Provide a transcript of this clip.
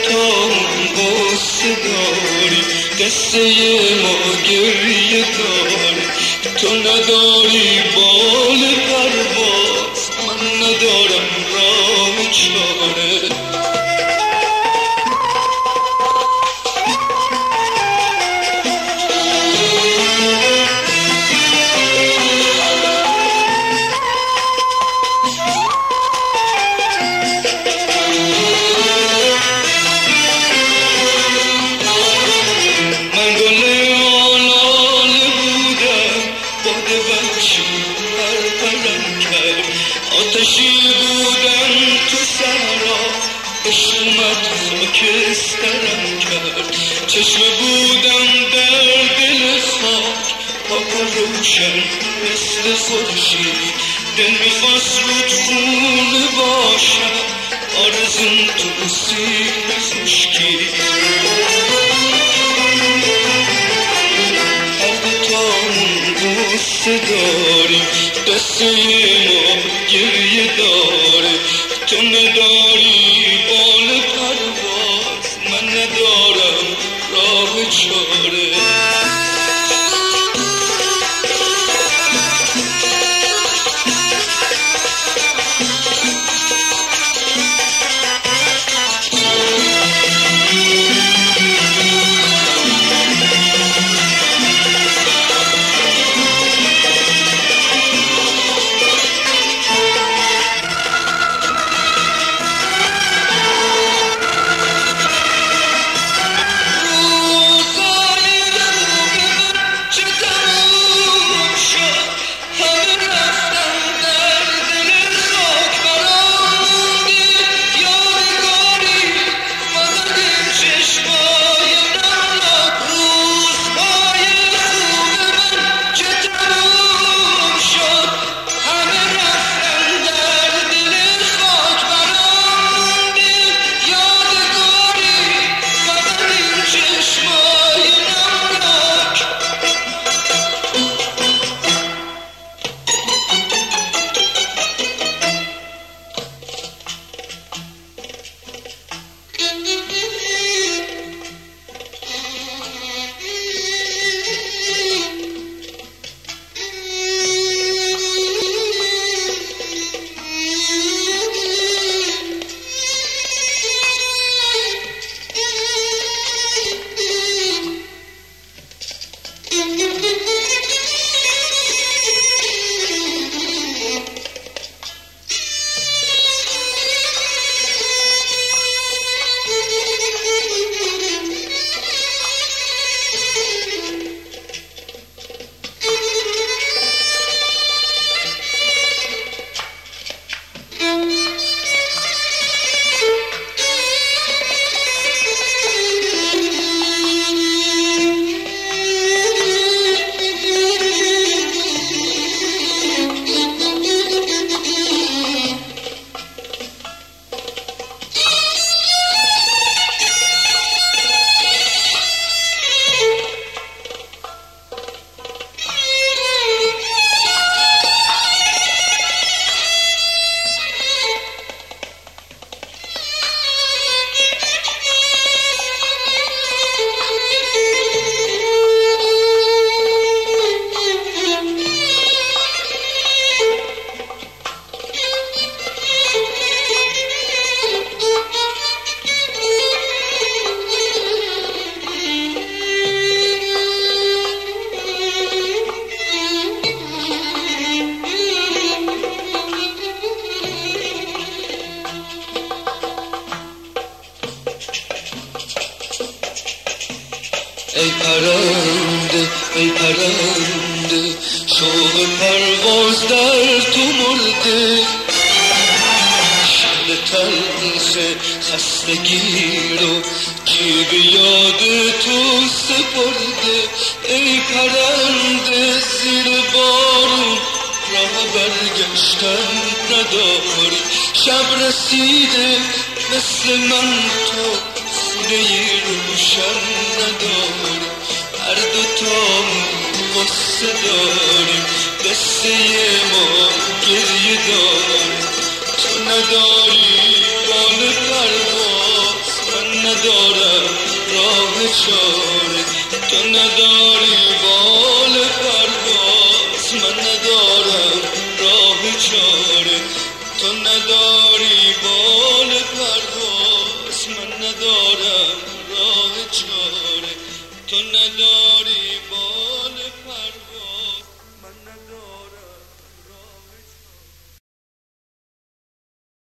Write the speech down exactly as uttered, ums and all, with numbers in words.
تا قصه داری، قصه ما گریه داری. تو نداری بال پرواز، من ندارم راه چاره. آتشی بودم تو صحرا، عشق اومد خاکسترم کرد. چشم بودم در دل خاک، پاک و روشن مثل خورشید. دل میخواست رود خونه باشم، آرزوم تو سیب خشکی. هر دوتامون قصه داریم، قصه ما گریه داره. تو نداری بال پرواز، من ندارم راه چاره. ای پرنده ای پرنده شوق پرواز در تو مرده، شب تلخ خستگی رو جیب یاد تو سپرده. ای پرنده زیر بارون راه برگشتن نداری، شب رسیده مثل من تو خونه روشن نداری. هر دوتامون قصه داریم، قصه ما گریه داریم. تو نداری بال پرواز، من ندارم راه چاره، تو نداری بال پرواز، من ندارم راه چاره، تو نداری بال پرواز، من ندارم راه چاره، تو نداری